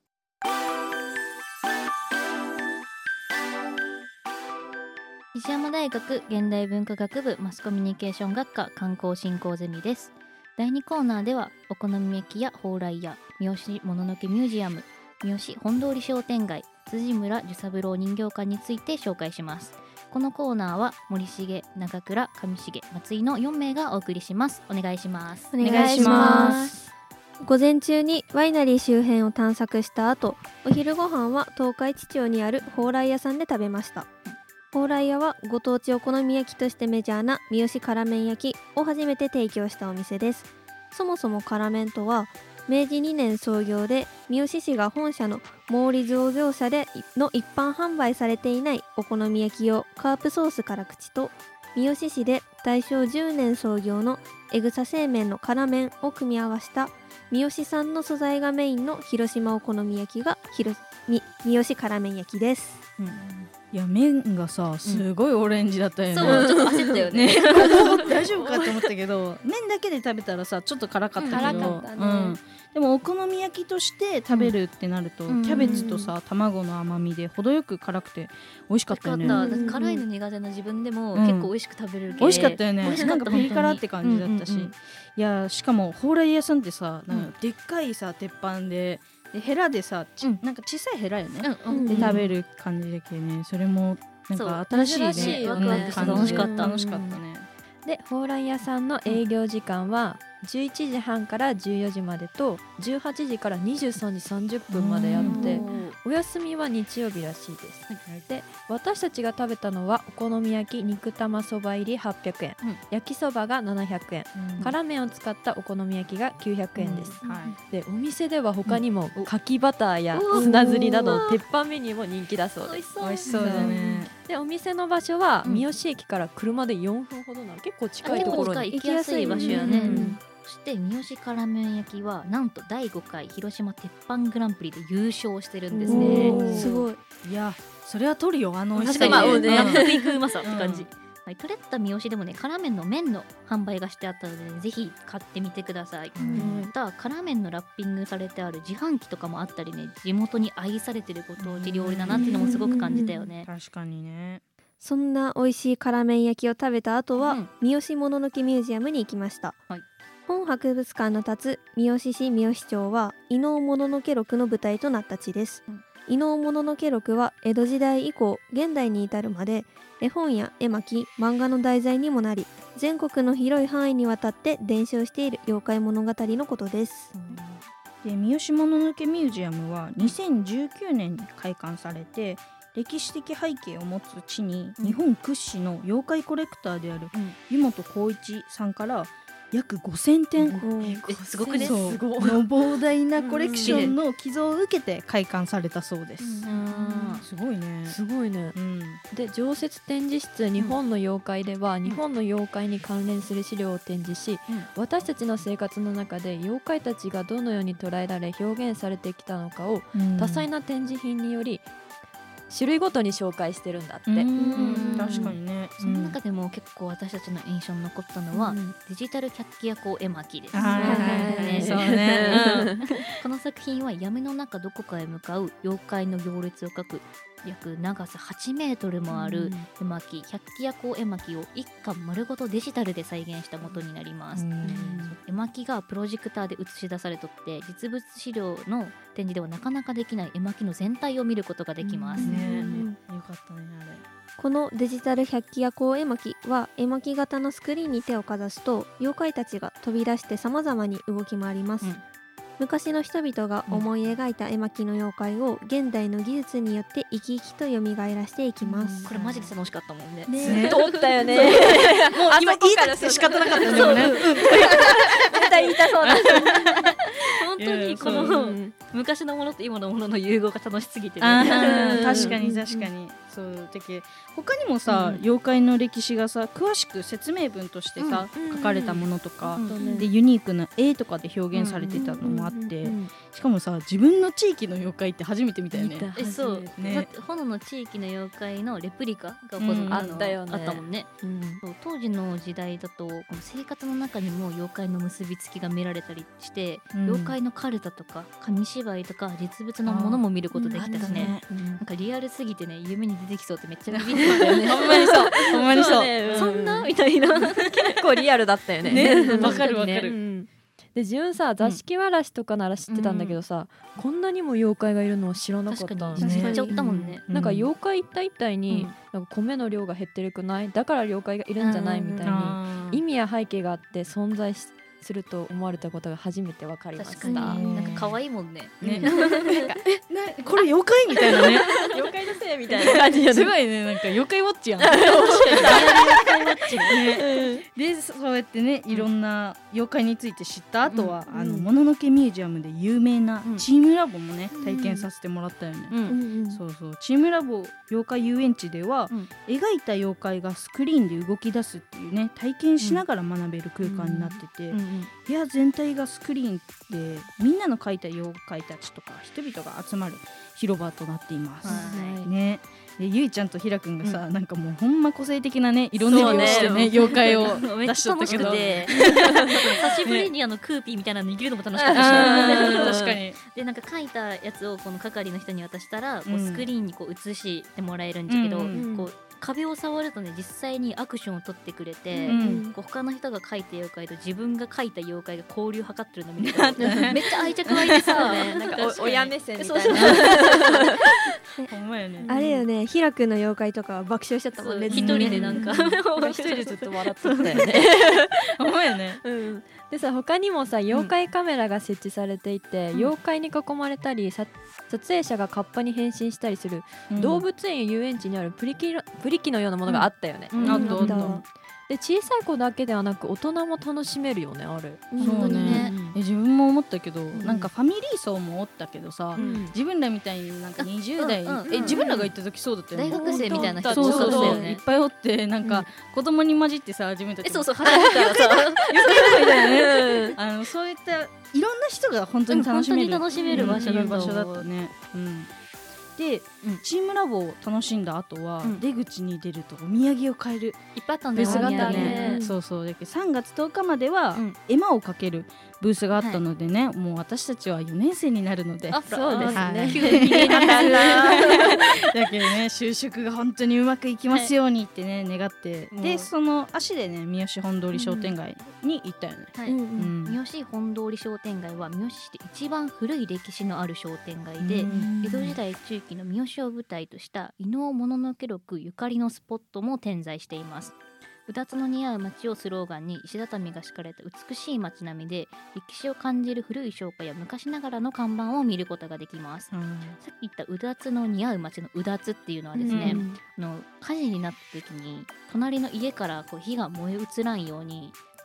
B: 石山大学現代文化学部マスコミュニケーション学科観光振興ゼミです。だいにコーナーではお好み焼きや蓬莱屋、三好もののけミュージアム、三好本通り商店街、辻村寿三郎人形館について紹介します。このコーナーは森重、長倉、上重、松井のよんめいがお送りします。お願いします。
A: お願いします。午前中にワイナリー周辺を探索した後、お昼ご飯は東海地町にある蓬莱屋さんで食べました。蓬莱屋はご当地お好み焼きとしてメジャーな三好辛麺焼きを初めて提供したお店です。そもそも辛麺とは明治にねん創業で三好市が本社の毛利醸造社での一般販売されていないお好み焼き用カープソース辛口と、三好市で大正じゅうねん創業のエグサ製麺の辛麺を組み合わせた三好産の素材がメインの広島お好み焼きが広み三好辛麺焼きです。
D: いや麺がさすごいオレンジだったよね、
B: そうちょっと焦ったよね。
D: ね大丈夫かと思ったけど麺だけで食べたらさちょっと辛かったけど、
E: 辛かったね
D: うん、でもお好み焼きとして食べるってなると、
B: うん
D: キャベツとさ卵の甘みで程よく辛くて美味しかったよね。
B: 美味しかった。だって辛いの苦手な自分でも
D: うん
B: 結構美味しく食べれるけ、
D: 美味しかったよね。
B: 美味しかった
D: なんかピリ辛って感じだったし、
B: 本当にうんうんうん
D: いやしかも蓬莱屋さんってさなん
B: うん
D: かでっかいさ鉄板ででヘラでさ、ち
B: うん
D: なんか小さいヘラよね、
B: うんうん
D: で食べる感じだけどね、それもなんか新しいね
E: そう珍しいよ
D: うん
E: ね
D: 感じで
B: 楽しかった
D: 楽しかったね。
E: で蓬莱屋さんの営業時間はじゅういちじはんからじゅうよじまでとじゅうはちじからにじゅうさんじさんじゅっぷんまでやってお休みは日曜日らしいです。で私たちが食べたのはお好み焼き肉玉そば入りはっぴゃくえん、
B: うん
E: 焼きそばがななひゃくえん、
D: うん
E: 辛麺を使ったお好み焼きがきゅうひゃくえんです。
D: はい
E: でお店では他にも
B: うん
E: かきバターや
B: うわ
E: 砂ずりなど鉄板メニューも人気だそうです。
B: 美味しそう
D: 美味しそうだね。
E: でお店の場所は
B: うん
E: 三好駅から車でよんぷんほどなの結構近いところに
B: 行きやすい場所やね、
E: うん
B: そして三好辛麺焼きはなんとだいごかい広島鉄板グランプリで優勝してるんですね。
E: おー
A: すごい。
D: いやそれは取るよあの美味し
B: 確
D: さ
B: かにね、
D: うん
B: 納得いくうまさって感じ、
D: うん
B: はい、トレッタ三好でもね辛麺の麺の販売がしてあったので、ね、ぜひ買ってみてください、
D: うん
B: また辛麺のラッピングされてある自販機とかもあったりね、地元に愛されてるご当地料理だなっていうのもすごく感じたよね。
D: 確かにね。
A: そんな美味しい辛麺焼きを食べた後は、
B: うん
A: 三好もののけミュージアムに行きました、
B: はい
A: 本博物館の立つ三好市三好町は伊能もののけ録の舞台となった地です、
B: うん
A: 伊能もののけ録は江戸時代以降現代に至るまで絵本や絵巻漫画の題材にもなり、全国の広い範囲にわたって伝承している妖怪物語のことです。
D: で三好もののけミュージアムはにせんじゅうきゅうねんに開館されて、歴史的背景を持つ地に
B: うん
D: 日本屈指の妖怪コレクターである
B: うん
D: 湯本浩一さんから約ごせんてん、
B: えすごくね。
D: そう
E: すごい
D: の膨大なコレクションの寄贈を受けて開館されたそうです、
B: うん
D: すごいね。
E: すごいね。
D: うん
E: で常設展示室日本の妖怪では、日本の妖怪に関連する資料を展示し、
B: うん
E: 私たちの生活の中で妖怪たちがどのように捉えられ表現されてきたのかを、多彩な展示品により種類ごとに紹介してるんだって。
D: うん
B: うん
D: 確かにね。
B: その中でも結構私たちの印象に残ったのは、
E: うん
B: デジタル百鬼夜行絵巻です。
D: はいはいはい
B: ね
D: そうね、
B: この作品は闇の中どこかへ向かう妖怪の行列を描く約長さはちメートルもある絵巻、百鬼夜行絵巻を一巻丸ごとデジタルで再現したもとになります。絵巻がプロジェクターで映し出されとって、実物資料の展示ではなかなかできない絵巻の全体を見ることができます。
D: うんね
A: うん
D: よかったねあれ。
A: このデジタル百鬼夜行絵巻は絵巻型のスクリーンに手をかざすと妖怪たちが飛び出して様々に動き回ります、
B: うん
A: 昔の人々が思い描いた絵巻の妖怪を現代の技術によって生き生きと蘇らしていきます、
B: これマジで楽しかったもんね。
A: ね
E: 通ったよね。
D: もう今言いたくて仕方なかったんだよね。
E: 絶対言いたそうな。
B: 本当にこ
D: いや
B: の
E: うん
B: 昔のものと今のものの融合が楽しすぎてね。
D: あ
E: うん
D: ー確かに確かにそうだけ他にもさ、
B: うん
D: 妖怪の歴史がさ詳しく説明文としてさ、
E: うん
D: 書かれたものとか、
B: うん
D: でユニークな絵とかで表現されてたのもあって、しかもさ自分の地域の妖怪って初めて見たよね。
B: えそう
D: ね
B: だって炎の地域の妖怪のレプリカが
D: うん
B: 保存
E: あったよね
B: あったもんね。
E: うん
B: そう当時の時代だとこの生活の中にも妖怪の結びつきが見られたりして、
D: うん
B: 妖怪のカルタとか紙芝居とか実物のものも見ることできたしね、
E: うん
B: なんかリアルすぎてね夢に出てきそうってめっちゃビビってたよね。
D: ほんまにそうほんまにそう。
E: ね
B: そんなみたいな。
E: 結構リアルだったよね。
D: ね
E: うん
D: わかるわかる
E: うんで自分さ座敷わらしとかなら知ってたんだけどさ、こんなにも妖怪がいるのを知らなかった
B: 確かに
E: ね。
B: 知っちゃったもんね。
E: なんか妖怪一体一体に、
B: うん
E: なんか米の量が減ってるくないだから妖怪がいるんじゃない
B: うん
E: みたいに
D: あー
E: 意味や背景があって存在しすると思われたことが初めて分かりました。
B: 確かに
D: ね
B: なんか可愛いもんね。
D: ねなこれ妖怪みたいなね。
E: 妖怪のせいみたいな感じよ
D: す
E: ね。
D: ごいねなんか妖怪ウォッチやん。ねでそうやってねいろんな妖怪について知った後は、
E: うん
D: あのもののけミュージアムで有名な
B: うん
D: チームラボもね、
E: うん
D: 体験させてもらったよね。
B: う
A: うんん
D: そうそうチームラボ妖怪遊園地では、
B: うん
D: 描いた妖怪がスクリーンで動き出すっていうね体験しながら学べる空間になってて、
B: うんうん
D: 部屋全体がスクリーンでみんなの描いた妖怪たちとか人々が集まる広場となっています。
B: はい
D: ね、でゆいちゃんとひらくんがさ、なんかもうほんま個性的なねいろんな色をしてね妖怪を
B: めっ
D: 出し
B: ちゃ楽し
D: とったけど
B: くて久しぶりにあのクーピーみたいなの握るのも楽しかったし、
D: あー確かに
B: でなんか書いたやつをこの係の人に渡したら、こ
D: う
B: うんスクリーンにこう映してもらえるんだけど、
D: うん
E: うん
B: こう壁を触るとね実際にアクションを取ってくれて、
D: うん
B: こう他の人が描いた妖怪と自分が描いた妖怪が交流を図ってるの見るとめっちゃ愛着湧いてさ、
E: なんかお親目線み
B: そうそう
E: たいな。
D: ほんまやね
A: あれよね、ひらくんの妖怪とかは爆笑しちゃったもんね。
B: 一人でなんか
E: 一人でずっと笑っとったよね。
D: ほんまやね
E: うん、でさ他にもさ妖怪カメラが設置されていて、
B: うん
E: 妖怪に囲まれたりさ撮影者がカッパに変身したりする、動物園や遊園地にあるプリキのプリ機のようなものがあったよね、
B: うん
D: あったあった
A: うん
E: で小さい子だけではなく大人も楽しめるよねあれ、
A: うん
B: 本当にね
D: え自分も思ったけど、
E: ん
D: なんかファミリー層もおったけどさ、
E: うん
D: 自分らみたいになんかにじゅう代、
B: うんうん
D: え自分らが行った時そうだったよね。
B: 大学生みたいな人
D: そうそう
B: 多か
D: そう、いっ
B: ったよね。
D: ぱいおってなんか、子供に混じってさ自分たち
B: えそうそう初めてらさ
D: みたいなねあのそういったいろんな人が本当に楽しめる、
B: うん本当に楽しめる場所だと思う
D: 場所だったね。うんで、
B: うん
D: チームラボを楽しんだ後は、
B: うん
D: 出口に出るとお土産を買える
B: いっぱいあったんだよ
D: ブースがあった
E: お土
D: ね。
E: 産
D: そうそうだけどさんがつとおかまでは、
B: うん
D: 絵馬をかけるブースがあったのでね、もう私たちはよねん生になるので
B: あ
E: そうですね
D: はい
B: 急にね
D: だけどね就職が本当にうまくいきますようにってね、願って
B: もう
D: でその足でね三好本通商店街に行ったよね。
B: はい、
A: うん
D: うん
B: 三好本通り商店街は三好市で一番古い歴史のある商店街で、
D: うん
B: 江戸時代中期の三好を舞台とした伊能もののけ録ゆかりのスポットも点在しています。うだつの似合う街をスローガンに石畳が敷かれた美しい街並みで歴史を感じる古い商家や昔ながらの看板を見ることができます。
D: うん
B: さっき言ったうだつの似合う街のうだつっていうのはですね、
E: うん
B: あの火事になった時に隣の家からこう火が燃え移らんように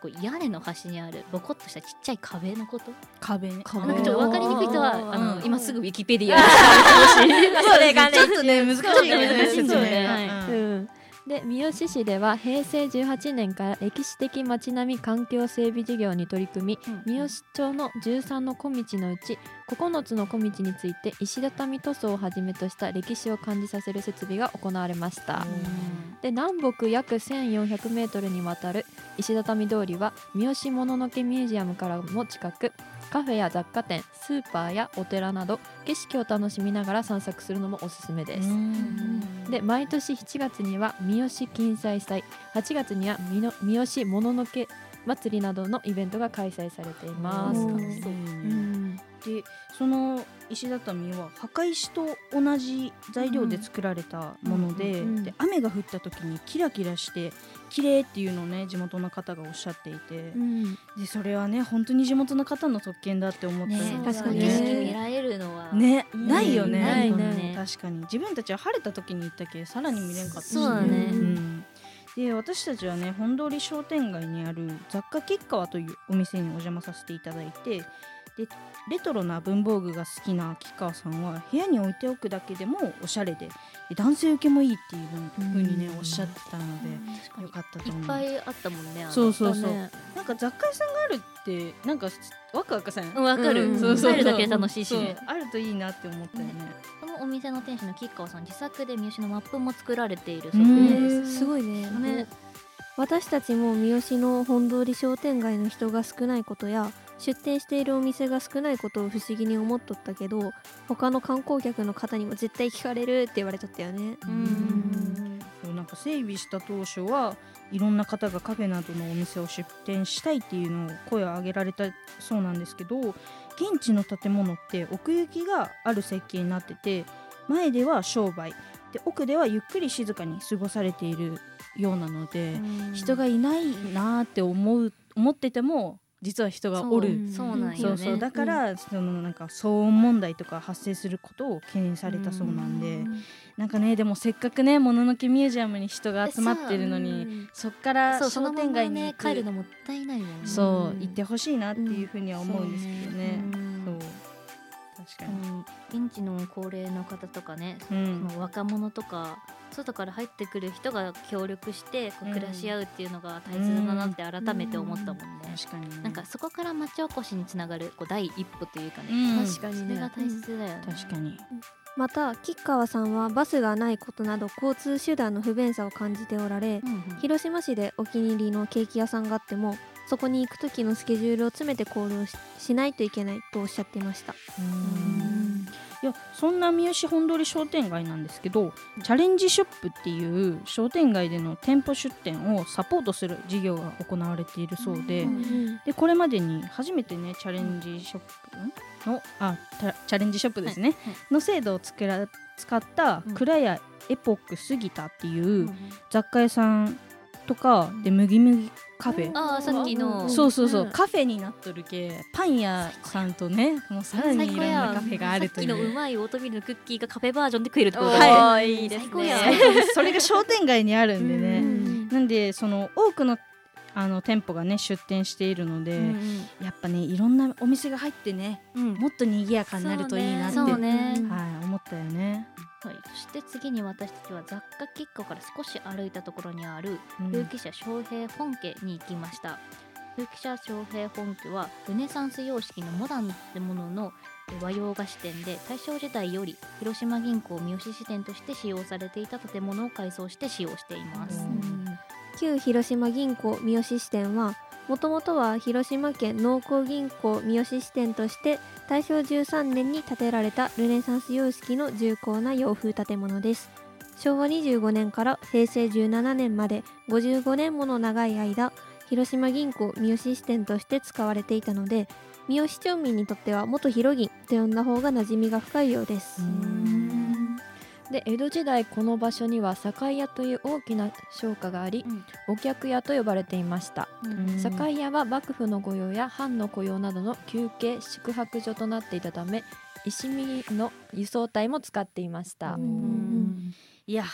B: こう屋根の端にあるボコッとしたちっちゃい壁のこと。
D: 壁ね。
B: なんかちょっと分かりにくい人はあの、
D: うん
B: 今すぐウィキペディアに
A: それがね
D: ちょっとね難しいかもしれないです
B: そうね
D: ね。
B: はい
D: うん
E: うんで三好市ではへいせいじゅうはちねんから歴史的街並み環境整備事業に取り組み、三好町のじゅうさんの小道のうちここのつの小道について石畳塗装をはじめとした歴史を感じさせる設備が行われました。で南北約せんよんひゃくメートルにわたる石畳通りは三好もののけミュージアムからも近く、カフェや雑貨店、スーパーやお寺など景色を楽しみながら散策するのもおすすめです。で毎年しちがつには三好金彩祭、はちがつにはみの三好もののけ祭りなどのイベントが開催されています。
A: おー
E: うん
D: でその石畳は墓石と同じ材料で作られたもので、
E: うんうんうん
D: で雨が降った時にキラキラして綺麗っていうのをね地元の方がおっしゃっていて、
E: うん
D: でそれはね本当に地元の方の特権だって思った
B: ね
D: よ
A: 確かに
B: 景色見られるのは
D: ね
E: うん
D: ないよね、
E: ない
D: 本当に
B: ね
D: 確かに自分たちは晴れた時に行ったけさらに見れんかったし、
B: そうだね
D: うんで私たちはね本通り商店街にある雑貨吉川というお店にお邪魔させていただいて、でレトロな文房具が好きな吉川さんは部屋に置いておくだけでもおしゃれで、で男性受けもいいっていう風にね
E: うん
D: おっしゃってたのでよかったと思う。
B: いっぱいあったもんね。あの
D: そうそうそう、
E: だね
D: なんか雑貨屋さんがあるってなんかワクワクせん、
B: うんわかる、
E: うん
D: そうそうそう
B: 入るだけで楽しいし
D: そう
B: ね。
D: あるといいなって思ったよね。
B: このお店の店主の吉川さん自作で三好のマップも作られているそう
D: うん
B: で
A: え
B: す。
A: ーすごいね。
B: ね
A: 私たちも三好の本通り商店街の人が少ないことや出店しているお店が少ないことを不思議に思っとったけど、他の観光客の方にも絶対聞かれるって言われとったよね。
B: うん
D: そうなんか整備した当初はいろんな方がカフェなどのお店を出店したいっていうのを声を上げられたそうなんですけど、現地の建物って奥行きがある設計になってて、前では商売で奥ではゆっくり静かに過ごされているようなので、人がいないなーって思う思ってても実は人がおる。
B: そうそうなんよね。
D: そうそうだから、そのなんか騒音問題とか発生することを懸念されたそうなんで、なんかねでもせっかくねもののけミュージアムに人が集まってるのに、そっから
B: そうそ
D: 商
B: のまま
D: 店街に
B: ね
D: 行く
B: 帰るのもったいないもんね。
D: そう行ってほしいなっていうふうには思うんですけどね。
B: うん
D: そう確かに、
B: うん現地の高齢の方とかね、
D: うん
B: その若者とか外から入ってくる人が協力してこう
D: うん
B: 暮らし合うっていうのが大切だなって改めて思ったもんね。
D: 確かにね
B: なんかそこから町おこしにつながるこう第一歩というかね、
D: うん
E: 確かにね
B: それが大切だよね。
D: 確かに
A: また吉川さんはバスがないことなど交通手段の不便さを感じておられ、
B: うんうん
A: 広島市でお気に入りのケーキ屋さんがあってもそこに行く時のスケジュールを詰めて行動 し, しないといけないとおっしゃっていました。
D: うんいやそんな三好本通り商店街なんですけど、チャレンジショップっていう商店街での店舗出店をサポートする事業が行われているそうで、
A: うん
D: でこれまでに初めてねチャレンジショップのあたチャレンジショップですね、
B: はいはい
D: の制度をつけら使った
B: うん
D: 蔵屋エポック杉田っていう
B: うん
D: 雑貨屋さんとかで麦麦カフェ、
B: ああさっきの
D: そうそうそう、
E: うん
D: カフェになっとるけパン屋さんとねもうさらにいろんなカフェがあるとい
B: さっきのう
D: う
B: まいオートミールのクッキーがカフェバージョンで食えるってことだ
D: はい
B: ね。
E: はいいいです
B: 最高や
E: ね。
D: それが商店街にあるんで
E: う
D: ね、
E: ん
D: なんでその多くのあの店舗がね出店しているので、
B: うん
D: やっぱねいろんなお店が入ってね
B: うん
D: もっと賑やかになるといいなって、
B: そうね
A: うん
D: はい、思ったよね。
B: はい、そして次に私たちは雑貨吉川から少し歩いたところにある
D: うん
B: 風紀社昌平本家に行きました。風紀社昌平本家はルネサンス様式のモダンな建物の和洋菓子店で、大正時代より広島銀行三好支店として使用されていた建物を改装して使用しています。
A: 旧広島銀行三好支店はもともとは広島県農工銀行三好支店として大正じゅうさんねんに建てられたルネサンス様式の重厚な洋風建物です。昭和にじゅうごねんからへいせいじゅうななねんまでごじゅうごねんもの長い間広島銀行三好支店として使われていたので、三好町民にとっては元広銀と呼んだ方が馴染みが深いようです。
E: で江戸時代この場所には酒屋という大きな商家があり、お客屋と呼ばれていました。
B: うん
E: 酒屋は幕府の御用や藩の雇用などの休憩宿泊所となっていたため石見の輸送隊も使っていました。
A: うん
D: いや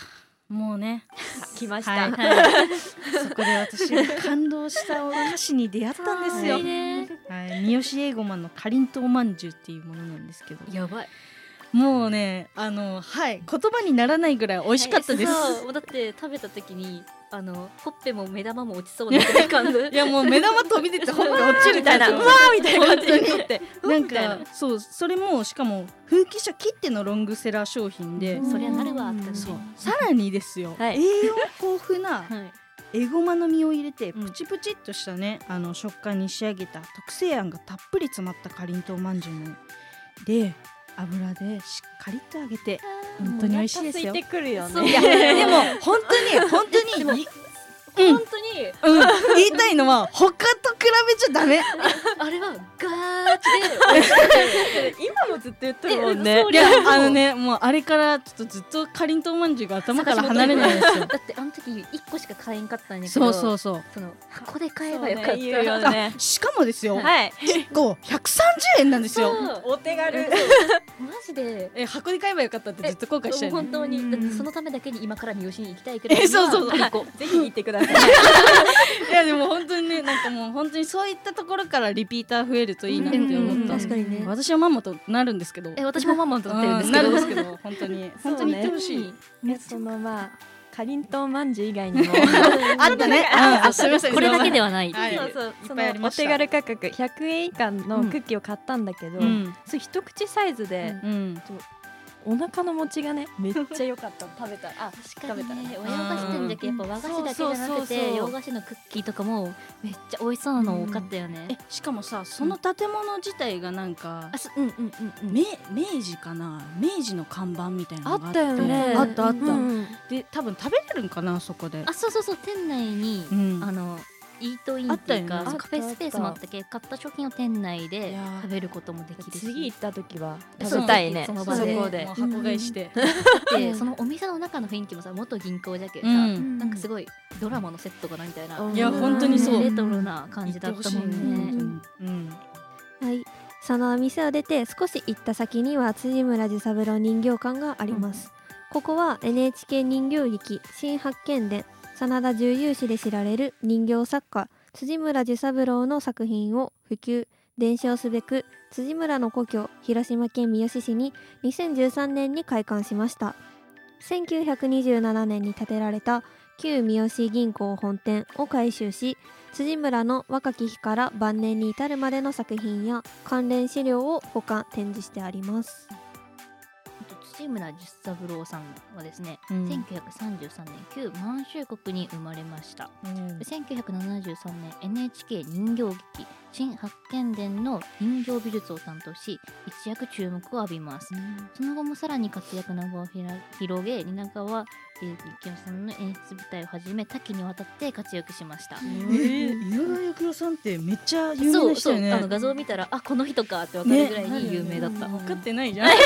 D: もうね
E: 来ました、
D: はいはい、そこで私が感動したお菓子に出会ったんですよ。
B: いいね。
D: はい、三好英語マンのかりんとうまんじゅうっていうものなんですけど、
B: やばい。
D: もうねあのはい言葉にならないぐらい美味しかったです。
B: はい、そうだって食べた時にあのほっぺも目玉も落ちそうな感じ。
D: いやもう目玉飛び出てほっぺ落ちるみたいな、うわーみたいな感じになってなんかそうそれもしかも風紀社きってのロングセラー商品で、
B: そりゃなるわって。
D: そうさらにですよ、
E: はい、
D: 栄養豊富な、はいエゴマの実を入れてプチプチっとしたね、うん、あの食感に仕上げた特製あんがたっぷり詰まったかりんとうまんじゅうで油でしっかりと揚げて本当に美味しいですよ。
E: お腹空いてくるよね。
D: いやでも本当に本当に
B: 本当に、
D: うん、言いたいのは他と比べちゃダメ。
B: あれはガーチで
E: 今もずっと言ってるもんね。
D: いやあのねもうあれからちょっとずっとかりんとうまんじゅうが頭から離れないんですよ。
B: だってあの時いっこしか買えんかったんだけ
D: そ
B: ど、
D: うそうそう
B: その箱で買えばよかった、
E: ね言うよね、
D: しかもですよ、
E: はい、
D: いっこひゃくさんじゅうえんなんですよ。
E: お手軽。
B: マジで
D: え箱で買えばよかったってずっと後悔してる、ね、
B: 本当にだってそのためだけに今から三好に行きたいくらい。
D: そうそうそう
E: ぜひ行ってください。
D: いやでも本当にねなんかもう本当にそういったところからリピーター増えるといいなって思った。
A: 確かにね。
D: 私はママとなるんですけど。
B: え私もママとなってるんですけど。
D: なるんですけど本当に本当に言ってほしい。
E: ね、そのまあかりんとうまんじゅう以外にも
D: あったね。あすみません。
B: これだけではない。
E: そうそうそのお手軽価格ひゃくえん以下のクッキーを買ったんだけど、それ一口サイズで。お腹の持ちがねめっちゃ良かった。食べたあ
B: 確かにね親お菓子店だけやっぱ和菓子だけじゃなくて洋菓子のクッキーとかもめっちゃ美味しそうなの多かったよね。
D: えしかもさその建物自体がなんか
B: うんうんうんうん
D: 明治かな明治の看板みたいなのが
E: あったよね。
D: あったあったで多分食べれるんかなそこで。
B: あそうそうそう店内にあのイートインっていうかカフェスペースもあったけ買った商品を店内で食べることもできるし
E: 次行った時は食べたいね。
B: その場で
D: もう箱買いして
B: でそのお店の中の雰囲気もさ元銀行じゃけさなんかすごいドラマのセットかなみたいな。
D: いや本当にそう
B: レトロな感じだったもんね。
A: はい、そのお店を出て少し行った先には辻村寿三郎人形館があります。ここは エヌエイチケー 人形劇新発見伝真田重勇士で知られる人形作家辻村寿三郎の作品を普及伝承すべく辻村の故郷広島県三次市ににせんじゅうさんねんに開館しました。せんきゅうひゃくにじゅうななねんに建てられた旧三好銀行本店を改修し辻村の若き日から晩年に至るまでの作品や関連資料を保管展示してあります。
B: 辻村寿三郎さんはですね、うん、せんきゅうひゃくさんじゅうさんねん旧満州国に生まれました、うん、せんきゅうひゃくななじゅうさんねん エヌエイチケー 人形劇新発見伝の人形美術を担当し一躍注目を浴びます、うん、その後もさらに活躍の場を広げ蜷川幸雄さんの演出舞台をはじめ多岐にわたって活躍しました。
D: 蜷川幸雄さんってめっちゃ有名でしたよね。
B: そうそうあの画像を見たらあこの人かって分かるぐらいに有名だった、
D: ね、分かってないじゃん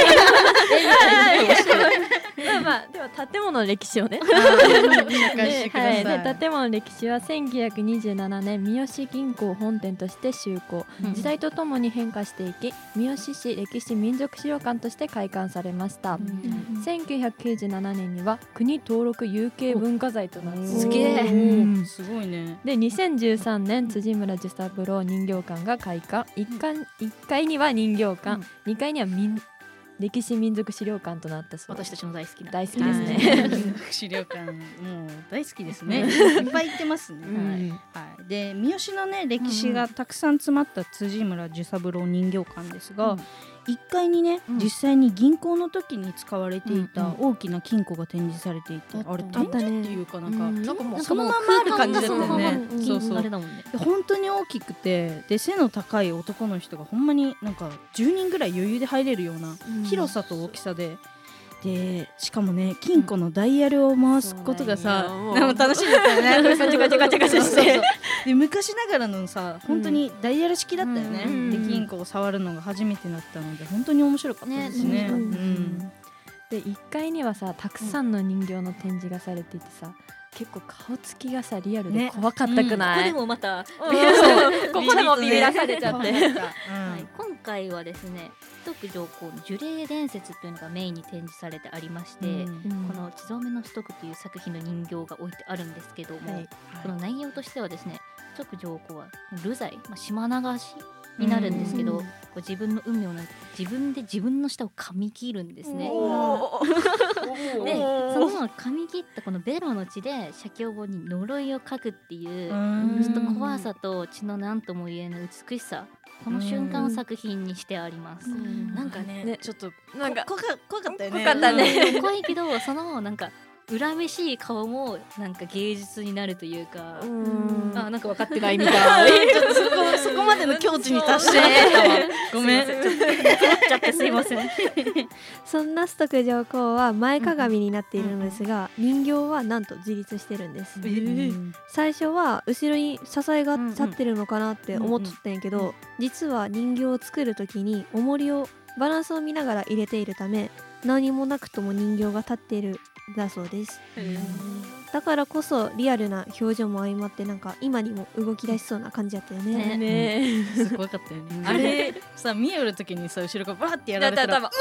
E: まあまあでは建物の歴史をね建物の歴史はせんきゅうひゃくにじゅうななねん三好銀行本店として就航、うん、時代とともに変化していき三好市歴史民族資料館として開館されました、うん、せんきゅうひゃくきゅうじゅうななねんには国登録有形文化財となって
B: すげえ、
D: うん、すごいね。
E: でにせんじゅうさんねん辻村寿三郎人形館が開館 1, 階いっかいには人形館、うん、にかいには民歴史民族資料館となったそうです。
B: 私たちの大好きな
E: 大好きですね
D: 民族資料館もう大好きですねいっぱい行ってますね、うんはいはい、で三好のね歴史がたくさん詰まった辻村寿三郎人形館ですが、うんいっかいにね、うん、実際に銀行の時に使われていた大きな金庫が展示されていて、うんうん、あれ展示っていうかなんか、うん、なんかもうそのままある感じだったよね。そうそうあれだもんね。本当に大きくてで背の高い男の人がほんまになんかじゅうにんぐらい余裕で入れるような広さと大きさで、でしかもね金庫のダイヤルを回すことがさ、うん、でも楽しいんだったよねガチャガチャガチャガチャしてで昔ながらのさ本当にダイヤル式だったよね、うん、で金庫を触るのが初めてだったので本当に面白かったですね、うんうん、
E: でいっかいにはさたくさんの人形の展示がされていてさ結構顔つきがさリアルで怖かったくない、
B: ねうん、ここでもまた、
E: うん、ここでもビビらされちゃって、
B: はい、今回はですね崇徳上皇の樹齢伝説というのがメインに展示されてありまして、
D: うん
B: この地蔵目の崇徳という作品の人形が置いてあるんですけども、
D: はい
B: この内容としてはですね崇徳上皇は流罪、まあ、島流しになるんですけど、
A: うん
B: こう自分の運命をなんか自分で自分の舌を噛み切るんですね。でその噛み切ったこのベロの血で写経本に呪いを書くっていう
D: うん
B: ちょっと怖さと血の何とも言えない美しさ、この瞬間を作品にしてあります。
D: なんかね
E: ね
D: ちょっと
E: なんか
D: こ怖か怖かったよね。
E: 怖かったね
B: うん怖いけどそのなんか恨めしい顔もなんか芸術になるというか、
E: うん
B: あなんか分かってないみたい
D: ちょっとそこそこまでの境地に達してなかったわ。ごめん。
B: すいませんちょっとちゃってすいません。
A: そんな崇徳上皇は前かがみになっているのですが、人形はなんと自立してるんです。最初は後ろに支えが立ってるのかなって思っとったんやけど、
B: うんうん
A: 実は人形を作る時に重りをバランスを見ながら入れているため何もなくとも人形が立っているんだそうです。だからこそリアルな表情も相まってなんか今にも動き出しそうな感じだったよね。
B: ね
E: ね
D: すごかったよね。あれさ見える時にさ後ろからバーってやられたら
E: だったら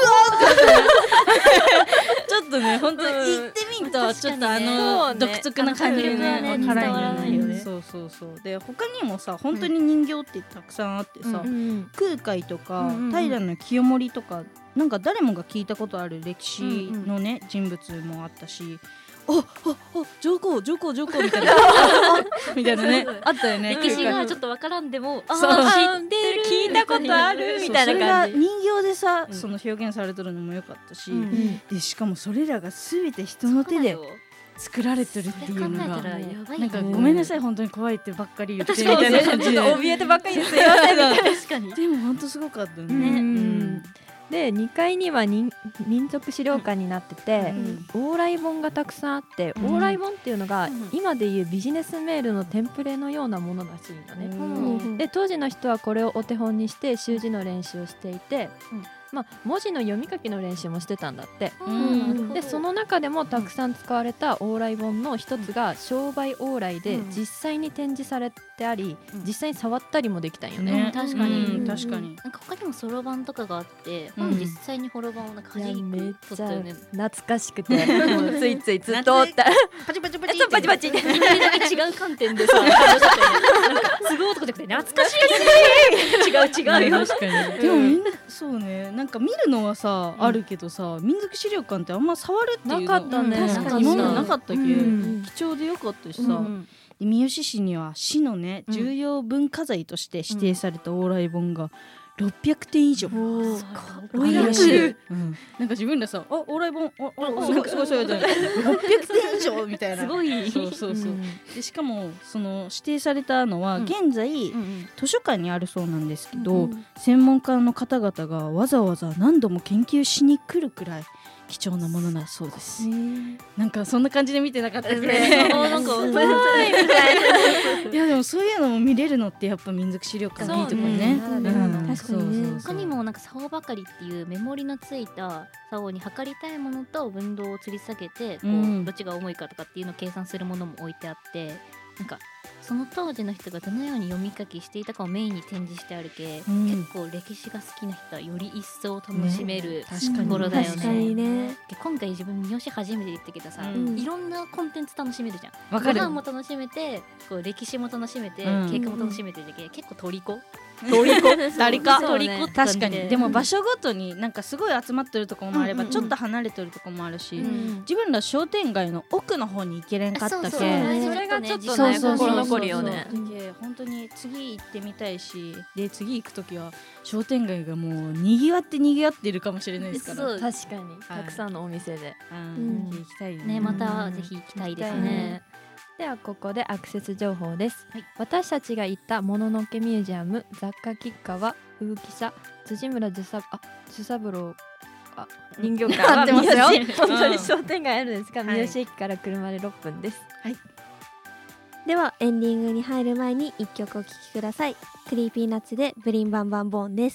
D: ちょっとね本当に言ってみんとちょっとあの独特な感じでね
B: うん
D: わからん
B: 伝わらないよね
D: そうそうそうで他にもさ本当に人形ってたくさんあってさ、
E: うん
D: 空海とか、
B: うんうんうん
D: 平清盛とかなんか誰もが聞いたことある歴史のね、人物もあったしあああ上皇上皇上皇みたいなみたいなねあったよね。
B: 歴史がちょっ
D: と
B: と分からんでも
D: そう
B: あー知ってる
E: 聞いたことあるみたいな
D: それが
E: 感じ
D: 人形でさ、
B: うん
D: その表現されてるのも良かったし、
B: うん
D: でしかもそれらが全て人の手で作られてるって
B: それ考え
D: いうのが
B: たらやばい
D: なんか
B: ね
D: ごめんなさい本当に怖いってばっかり言ってみ
B: 確かに
D: たいな感じで
E: ちょっと怯えてばっかりですよ
B: 確かに
D: でも本当すごかったね。
E: ね
D: うん
E: でにかいには人民族資料館になってて、
D: うん
E: 往来本がたくさんあって、
D: うん
E: 往来本っていうのが、
B: うん
E: 今でいうビジネスメールのテンプレのようなものらしいのね、
B: うん
E: で当時の人はこれをお手本にして習字の練習をしていて、
B: うん
E: まあ、文字の読み書きの練習もしてたんだって。
B: うん
E: でその中でもたくさん使われた往来本の一つが商売往来で
B: うん
E: 実際に展示されてあり、
B: うん
E: 実際に触ったりもできたんよね。
B: ね確かに
D: うん確かに
B: なんか他にもそろばんとかがあって、
D: うん
B: 実際にほろばんをなんか
E: いや
B: 弾
E: めっ
B: くとっ
E: ちゃ
B: たよね。
E: 懐かしくてもうついついずっとおった
D: パチパチパチ
E: そうパチパチ
B: 一人だけ違う観点でさ、話しちゃったよねなんかすごい男じゃなくて懐かしい。違う違うよ。
D: 確かにでもみんなそうねなんか見るのはさ、あるけどさ民族資料館ってあんま触るっていうの
E: なかったね
D: うん
B: 確かに
D: 今までなかったっけ、
E: うん
D: 貴重でよかったしさ、
B: うん
D: で三好市には市のね
B: うん
D: 重要文化財として指定された往来本がろっぴゃくてん以上、
E: お
B: す
E: ー
B: ごい
D: あるらしい
E: 多い
D: うんなんか自分らさあ往来本ああすごいすごいすごいろっぴゃくてん以上みたいな
B: すごい。
D: そうそうそう、
E: うん
D: でしかもその指定されたのは
B: うん
D: 現在、
B: うんうん
D: 図書館にあるそうなんですけど、
A: うん
D: 専門家の方々がわざわざ何度も研究しに来るくらい貴重なものだそうです。なんかそんな感じで見てなかったですね。
B: そうなんか
E: すごいみたいな。
D: いやでもそういうのも見れるのってやっぱ民族資料館のいいところね。
E: そうね
D: うん
A: 確かにね
D: そうそうそう
B: 他にもなんか竿ばかりっていうメモリのついた竿に測りたいものと分動を吊り下げてこう、
D: うん
B: どっちが重いかとかっていうのを計算するものも置いてあってなんかその当時の人がどのように読み書きしていたかをメインに展示してあるけ、
D: うん
B: 結構歴史が好きな人はより一層楽しめる、
D: 確かに
B: ところだよね
A: 確かにね。
B: で今回自分三好初めて行ったけどさ、
D: うん
B: いろんなコンテンツ楽しめるじゃん。
D: わかる
B: ご飯も楽しめてこう歴史も楽しめて、
D: うん
B: 経過も楽しめてで結構トリコ
D: トリコダリカ
B: トリコって感じ
D: 確かにでも場所ごとになんかすごい集まってるところもあれば、
B: うんうんうん
D: ちょっと離れてるところもあるし、
B: うん
D: 自分ら商店街の奥の方に行けれんかったけ
B: そうそう
A: ね
E: それがちょっとね
D: そうそうそう
E: 心残りよね。
D: だけ本当に次行ってみたいしで次行く時は商店街がもうにぎわってにぎわってるかもしれないですから
B: そう
E: 確かにたくさんのお店で。
D: うん行きたいよね
B: ねまたぜひ行きたいですね。
E: ではここでアクセス情報です、
B: はい
E: 私たちが行ったもののけミュージアム雑貨吉川風紀社辻村寿三あ寿三郎あ人形館は
D: 合ってますよ
E: 三好本当
D: うん
E: に商店街あるんですが、
D: はい
E: 三好駅から車でろっぷんです。
A: ではエンディングに入る前に一曲お聴きください。クリーピーナッツでブリンバンバンボーンです。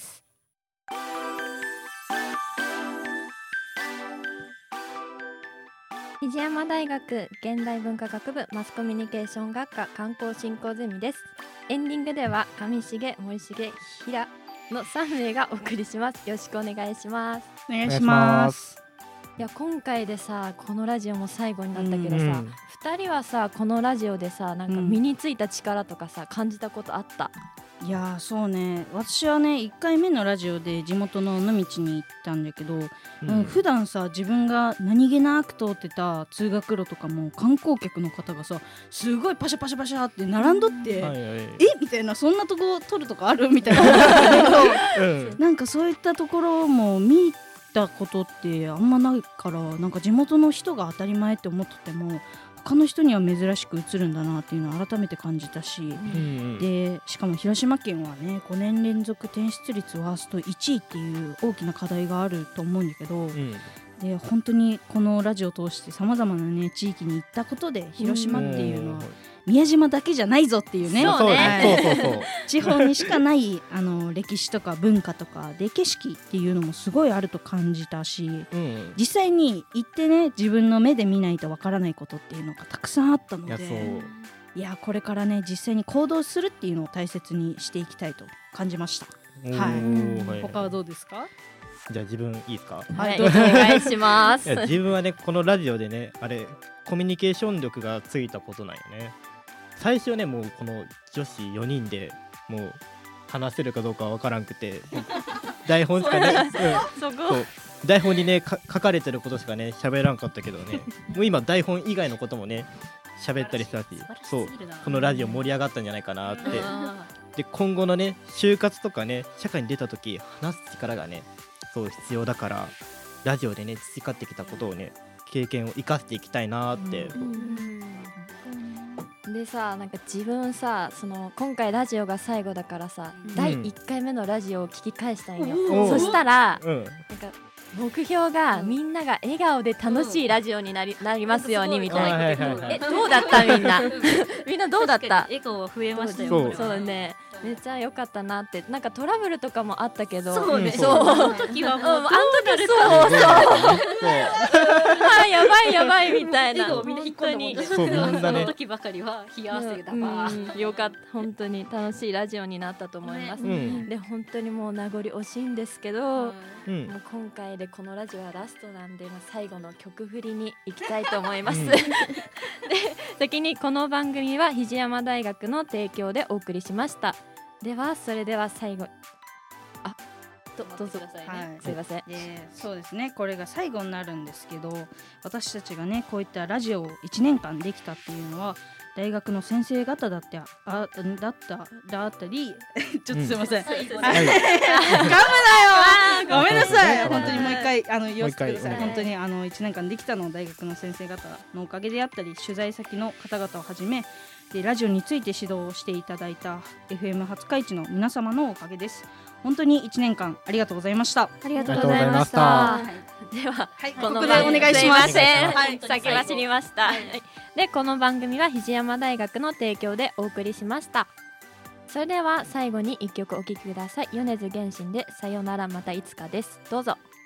E: 藤山大学現代文化学部マスコミュニケーション学科観光振興ゼミです。エンディングでは上重森重平のさんめいがお送りします。よろしくお願いします。
D: お願いします
E: いや今回でさこのラジオも最後になったけどさ、
C: うん
E: ふたりはさこのラジオでさなんか
D: うん
E: 身についた力とかさ感じたことあった？
D: いやーそうね、私はねいっかいめのラジオで地元の尾道に行ったんだけど、
C: う
D: うん、普段さ自分が何気なく通ってた通学路とかも観光客の方がさすごいパシャパシャパシャって並んどって、
C: はいはい、
D: えみたいな、そんなとこ撮るとかあるみたいな
C: うん
D: なんかそういったところも見たことってあんまないから、なんか地元の人が当たり前って思ってても他の人には珍しく映るんだなっていうのを改めて感じたし、
C: うんうん
D: でしかも広島県はねごねん連続転出率ワーストいちいっていう大きな課題があると思うんだけど、
C: うん
D: で本当にこのラジオを通してさまざまなね地域に行ったことで広島っていうのは宮島だけじゃないぞっていうね、
E: そうね
C: そうそうそうそう
D: 地方にしかないあの歴史とか文化とかで景色っていうのもすごいあると感じたし、
C: うん
D: 実際に行ってね自分の目で見ないとわからないことっていうのがたくさんあったの
C: いやそう
D: で、いやこれからね実際に行動するっていうのを大切にしていきたいと感じました。
C: おーはい
D: 他はどうですか？
C: じゃあ自分いいですか？
E: はい、
D: どうぞ
E: お願いしま
C: い
E: す。
C: や自分はねこのラジオでねあれコミュニケーション力がついたことなんよね。最初ねもうこの女子よにんでもう話せるかどうかは分からんくて台本しかね、
E: そ
C: うん、そう台本にねか書かれてることしかね喋らんかったけどねもう今台本以外のこともね喋ったりしたし、そうこのラジオ盛り上がったんじゃないかなって。で今後のね就活とかね社会に出た時話す力がねそう必要だからラジオでね培ってきたことをね経験を生かしていきたいなって、
E: でさなんか自分さその今回ラジオが最後だからさ、
A: うん
E: だいいっかいめのラジオを聞き返したんよ、
C: お
E: そしたら
C: うん
E: なんか目標がみんなが笑顔で楽しいラジオになり、なりますようにみたいな、
C: はいはいはいはい
E: えどうだったみんなみんなどうだった
B: 笑顔は増えましたよ。
C: そう
E: そうだねめっちゃ良かったなって。なんかトラブルとかもあったけど
B: そうね。
C: うん
E: そう
B: あの時はもう
E: うんあの時そうそうあーやばいやばいみたいな
B: 笑顔みんな引っ込んでもんね
C: そうみんなね
B: その時ばかりは冷や汗だわ。
E: うんよかった本当に楽しいラジオになったと思います、
C: うん
E: で本当にもう名残惜しいんですけど、
C: うん
E: もう今回でこのラジオはラストなんで、まあ、最後の曲振りに行きたいと思います、
C: うん
E: で先にこの番組は肘山大学の提供でお送りしました。ではそれでは最後あどどうぞ
D: はい
E: すいません
D: でそうですね、これが最後になるんですけど、私たちがねこういったラジオをいちねんかんできたっていうのは大学の先生方だってあだっただったりちょっとすいません、
B: はいそう
C: はい
D: ごめんなさい、
C: うん
D: 本当にもう一回あの言わせてください。
C: もう一回
D: 本当にあのいちねんかんできたのは大学の先生方のおかげであったり、取材先の方々をはじめでラジオについて指導をしていただいた エフエム 初開地の皆様のおかげです。本当にいちねんかんありがとうございました。
E: ありがとうございまし
C: あ
E: た。では
D: はい、
E: この
D: ここでお願いします。
E: すいません、
D: はい
E: 先走りました、はいでこの番組は肘山大学の提供でお送りしました。それでは最後にいっきょくお聴きください。米津玄師でさよならまたいつかです。どうぞ。